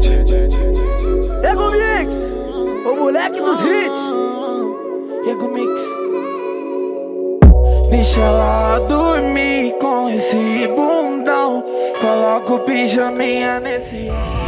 Ego Mix, o moleque dos hits. Ego Mix. Deixa ela dormir com esse bundão. Coloca o pijaminha nesse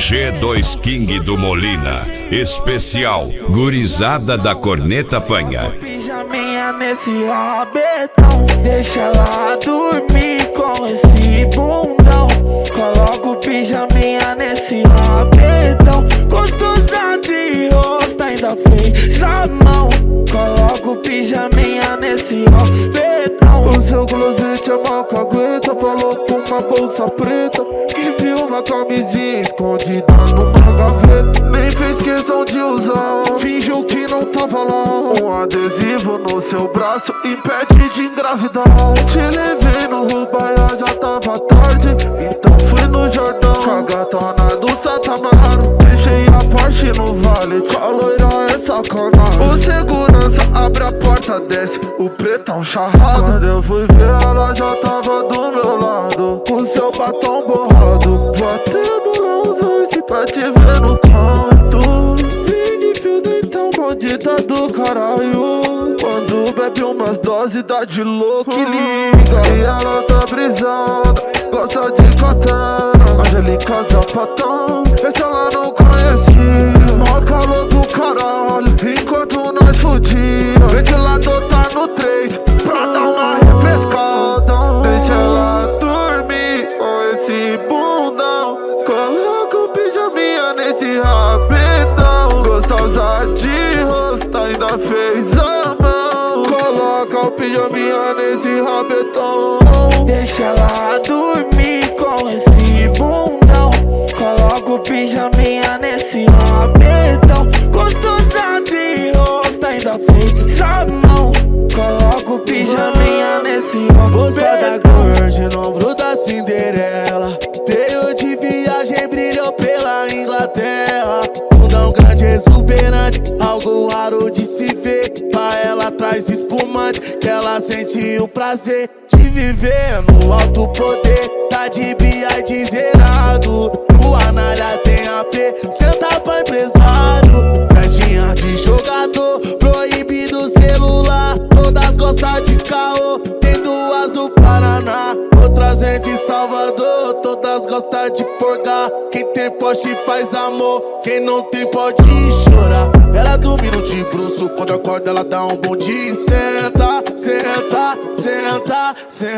G2 King do Molina, especial Gurizada da Corneta Fanha. Pijaminha nesse rabetão. Deixa ela dormir com esse bundão. Coloca o pijaminha nesse rabetão. Gostosa de rosto, ainda fez a mão. Coloca o pijaminha nesse rabetão. O seu closet é mal cagueta. Falou com uma bolsa preta que viu uma camisinha escondida numa gaveta. Nem fez questão de usar, fingiu que não tava lá. Um adesivo no seu braço impede de engravidar. Te levei no Rubaia, já tava tarde, então fui no Jordão com a gatona do Santa Amaro. Deixei a Porsche no vale, com a loira é sacanagem. O segurança abre a porta, desce o pretão charrado. Quando eu fui ver, ela já tava do meu lado, com seu batom borrado. Vou até bolar os dois pra te ver no canto. Vim de fio dentão, bandida do caralho. Quando bebe umas doses dá de louco e liga. E ela tá brisada, gosta de katana, Angélica Zapatão, esse ela não conhecia. Mó calor do caralho, enquanto nós fudia. Ventilador tá no 3, pra dar uma refrescada. Deixa ela dormir com esse bundão. Coloca o pijaminha nesse rabetão. Gostosa de rosto, ainda fez a mão. Coloca o pijaminha nesse rabetão. Deixa ela dormir com esse bundão. Coloca o pijaminha nesse rabetão. Gostosa de rosto, ainda fez a mão. Coloca o pijaminha nesse Moça da rabetão. Gorge, no ombro da Cinderela. Veio de viagem, brilhou pela Inglaterra. Bundão grande, exuberante, algo raro de se ver. Pra ela traz espumante, que ela sente o prazer de viver no alto poder. Tá de bia e de zerado, no Anália tem AP, senta pra empresário. Festinha de jogador, proibido celular. Todas gostam de caô, tem duas no Paraná, outras é de Salvador. Todas gostam de forgar, quem tem poste faz amor, quem não tem pode chorar. Ela dormindo de bruço, quando acorda ela dá um bom dia. Senta, senta, senta,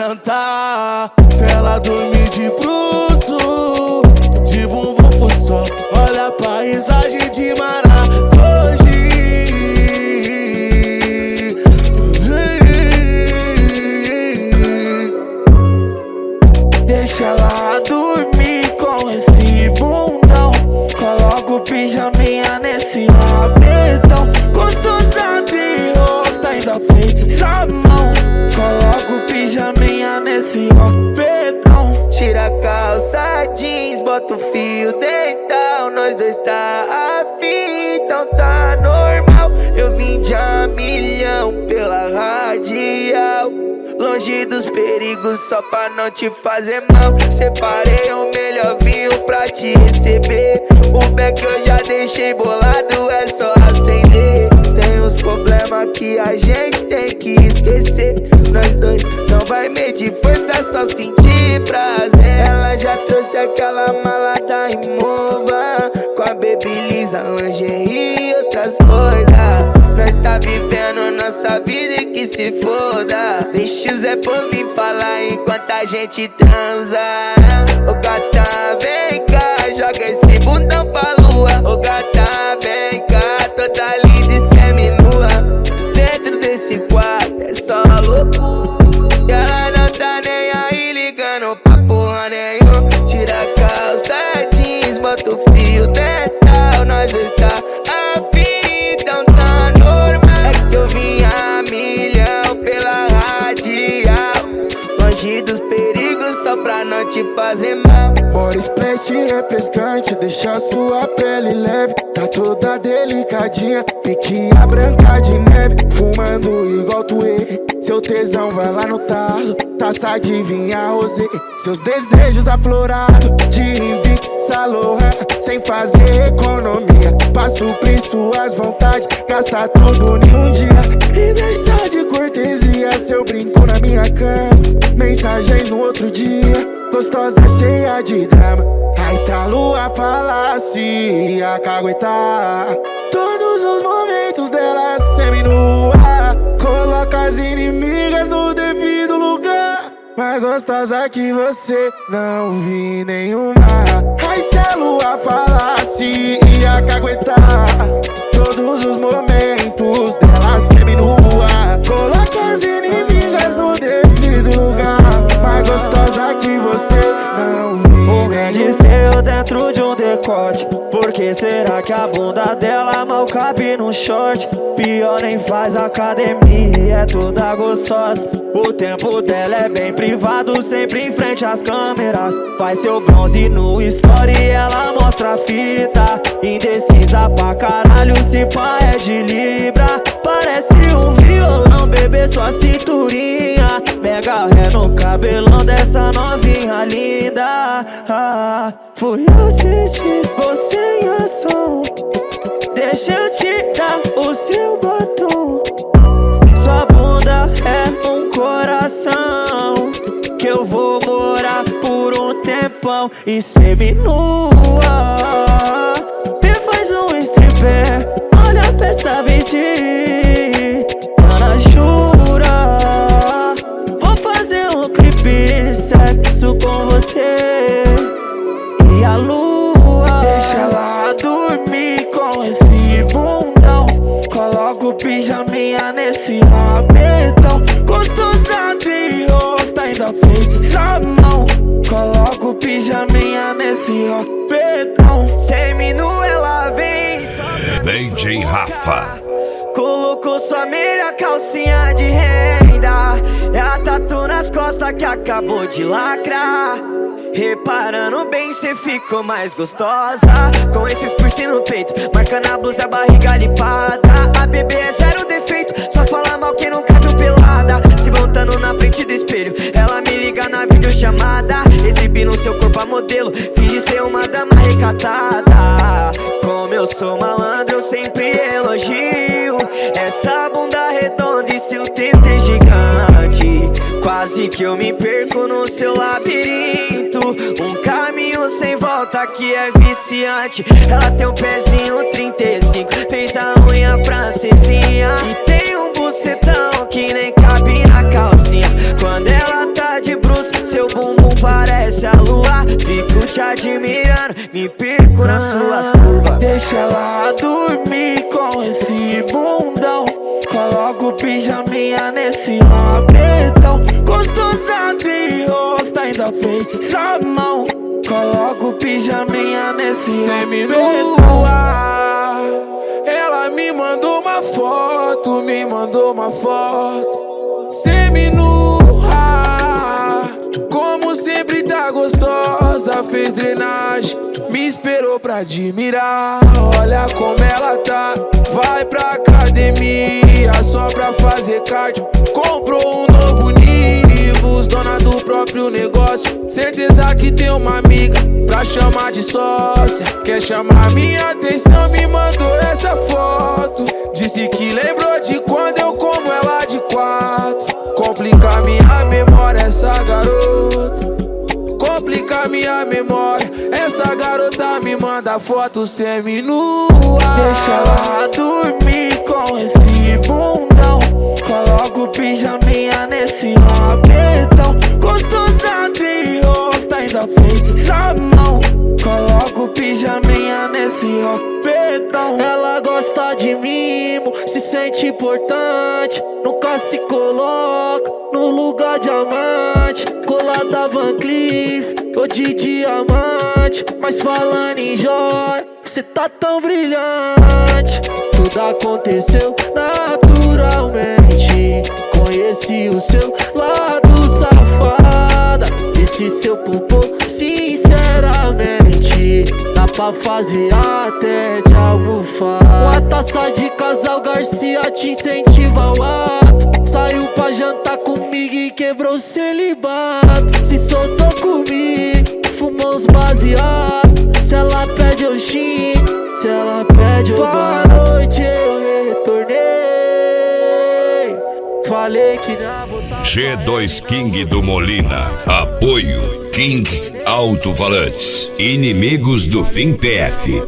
senta. Se ela dormir de bruço, de bumbum pro sol, olha a paisagem de Maragogi. Deixa ela dormir com esse bundão. Coloca o pijaminha nesse rabetão. Gostosa de rosto, ainda fez a mão. Coloca o pijaminha nesse rabetão. Tira a calça jeans, bota o fio dental. Nós dois tá afim, então tá normal. Eu vim de a milhão pela radial, longe dos perigos só pra não te fazer mal. Separei o melhor vinho pra te receber. O beck eu já deixei bolado, é só acender. Tem uns problemas que a gente tem que esquecer. Nós dois não vai medir força, só sentir prazer. Ela já trouxe aquela mala da Imova, com a Babyliss, lingerie e outras coisas. Nós tá vivendo nossa vida e que se foda. Deixa o Zé por vir falar enquanto a gente transa. Ô gata, vem cá, joga esse bundão pra lua. Ô gata, vem cá, toda linda e seminua. Dentro desse quarto é só loucura. E ela não tá nem aí ligando pra porra nenhuma. Tira a calça jeans, bota o fio dental. Nós está afim, então tá normal. É que eu vim a milhão pela radial, longe dos perigos só pra não te fazer mal. Body splash refrescante, deixa sua pele leve. Tá toda delicadinha, pique a branca de neve. Fumando igual tuê, seu tesão vai lá no talo. Taça de vinha rosé, seus desejos aflorados. De Invicta Lohan, sem fazer economia. Pra suprir suas vontades, gasta tudo em um dia. E deixa de cortesia, seu brinco na minha cama. Mensagens no outro dia, gostosa cheia de drama. Ai, se a lua falasse, ia caguetar todos os momentos dela seminua. Coloca as inimigas no devido lugar. Mais gostosa que você, não vi nenhuma. Ai, se a lua falasse, ia caguetar todos os momentos dela seminua. Coloca as inimigas no devido lugar. Mais gostosa que você, não vi nenhuma. Seu dentro de um decote. Por que será que a bunda dela mal cabe no short? Pior, nem faz academia, é toda gostosa. O tempo dela é bem privado, sempre em frente às câmeras. Faz seu bronze no story, ela mostra a fita. Indecisa pra caralho, se pá é de libra. Parece um violão, bebê, sua cinturinha. Mega ré no cabelão dessa novinha linda. Fui assistir você em ação. Deixa eu tirar o seu batom. Sua bunda é um coração que eu vou morar por um tempão. E seminua, me faz um stripper. Olha pra essa VT, Ana jura. Vou fazer um clipe, sexo com você e a lua. Deixa ela dormir com esse bundão. Coloca o pijaminha nesse rabetão. Gostosa de rosto, ainda fez a mão. Coloca o pijaminha nesse rabetão. Seminu ela vem DJ Rafa. colocou sua meia calcinha de renda. É a tatu nas costas que acabou de lacrar. Reparando bem, cê ficou mais gostosa. Com esses piercing no peito, marcando a blusa, a barriga limpada. A bebê é zero defeito, só fala mal que nunca viu pelada. Se montando na frente do espelho, ela me liga na videochamada. Exibindo seu corpo a modelo, finge ser uma dama recatada. Como eu sou malandro, eu sempre elogio essa bunda redonda e seu tente gigante. Quase que eu me perco no seu labirinto. Um caminho sem volta que é viciante. Ela tem um pezinho 35, fez a unha francesinha. E tem um bucetão que nem cabe na calcinha. Quando ela tá de bruços, seu bumbum parece a lua. Fico te admirando, me perco nas suas curvas. Deixa ela dormir com esse bundão. Coloca o pijaminha nesse rabetão. Gostosa de rosto, ainda fez a mão. Coloca o pijaminha nesse seminua. Ela me mandou uma foto, seminua. Como sempre tá gostosa, fez drenagem, me esperou pra admirar. Olha como ela tá, vai pra academia só pra fazer cardio. Comprou um novo Nivus, dona do próprio negócio. Certeza que tem uma amiga pra chamar de sócia. Quer chamar minha atenção, me mandou essa foto. Disse que lembrou de quando eu como ela de 4. Complica minha memória essa garota. Complica minha memória, essa garota me manda foto seminua. Deixa ela dormir com esse bundão. Coloca o pijaminha nesse rabetão. Gostosa de rosto, ainda fez a mão. Coloca o pijaminha nesse rabetão. Ela gosta de mimo, se sente importante. Nunca se coloca no lugar de amante. Colada Van Cleef ou de diamante. Mas falando em joia, cê tá tão brilhante. Tudo aconteceu naturalmente. Conheci o seu lado safado. foda esse seu popô, sinceramente dá pra fazer até de almofada. Uma taça de casal Garcia te incentiva ao ato. Saiu pra jantar comigo e quebrou o celibato. Se soltou comigo, fumou uns baseados. Se ela pede eu xingo, se ela pede eu bato. Boa noite, eu retornei. Falei que na volta. G2 King do Molina. Apoio King Alto-Falantes. Inimigos do Fim PF.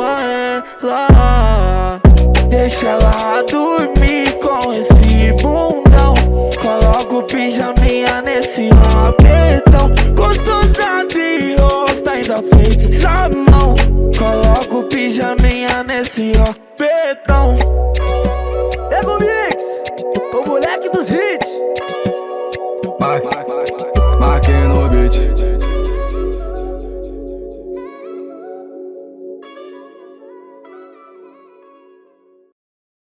Deixa ela dormir com esse bundão. Coloca o pijaminha nesse rabetão. Gostosa de rosto, ainda fez a mão. Coloca o pijaminha nesse rabetão.